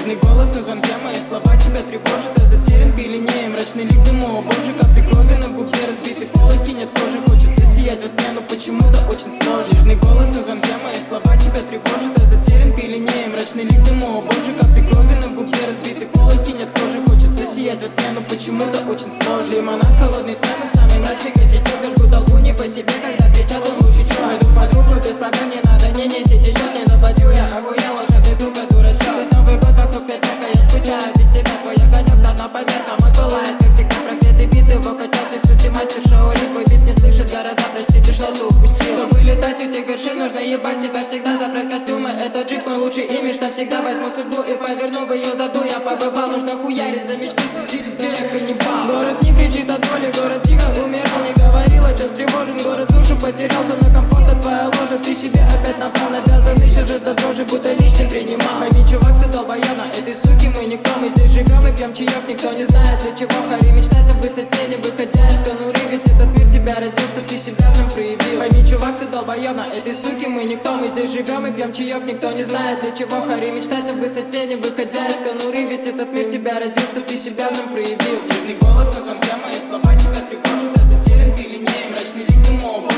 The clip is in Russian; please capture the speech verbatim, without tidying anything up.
Нежный голос на звонке, мои слова тебя тревожат. Я затерян в пелене, мрачный лик дыма. О боже, капли крови на губе, разбиты кулаки, нет кожи. Хочется сиять во тьме, но почему-то очень сложно. Нежный голос на звонке, мои слова тебя тревожат. Я затерян в пелене, мрачный лик дыма. О боже, капли крови на губе, разбиты кулаки, нет кожи. Хочется сиять во тьме, но почему-то очень сложно. Лимонад, холодный сны, самый мрачный косячок. Зажгу толпу не по себе, когда кричат, он лучше чего. Пойду в подругу, без проблем, не надо, не несите счет, не заплатю. Я охуел, лошадь, сука, дурачок. Весь Новый год вокруг фейерверка, я скучаю без тебя. Твой огонек давно померк, а мой пылает, как всегда, проклятый бит. Его хотел всей сути мастер Шаолинь. Твой бит не слышит города, простите, что-то упустил. Чтобы летать у тех вершин, нужно ебать себя всегда. Забрать костюмы, это джип, мой лучший имидж. Там всегда возьму судьбу и поверну в ее заду. Я побывал, нужно хуярить за мечты, сидит я каннибал. Город не кричит от боли, город тихо умирал. Не говорил, о чем встревожен, город душу потерял. Со мной комфорта твоя ложа, ты себе опять напал. Навязанный сюжет до дрожи, будто лишним принимал. Пойми, чувак, ты долбоёб, на этой суки мы никто. Мы здесь живем и пьем чаек, никто не знает для чего. Хари мечтать о высоте, не выходя из конуры. Ведь этот мир тебя родил, что ты себя в нем проявил. Пойми, чувак, ты долбоёб, на этой суки мы никто. Мы здесь живем и пьем чаек, никто не знает для чего. Хари мечтать о высоте, не выходя из конуры. Ведь этот мир тебя родил, что ты себя в нем проявил. Нежный голос на звонке, мои слова тебя тревожат. Я затерян в пелене, мрачный лик дыма.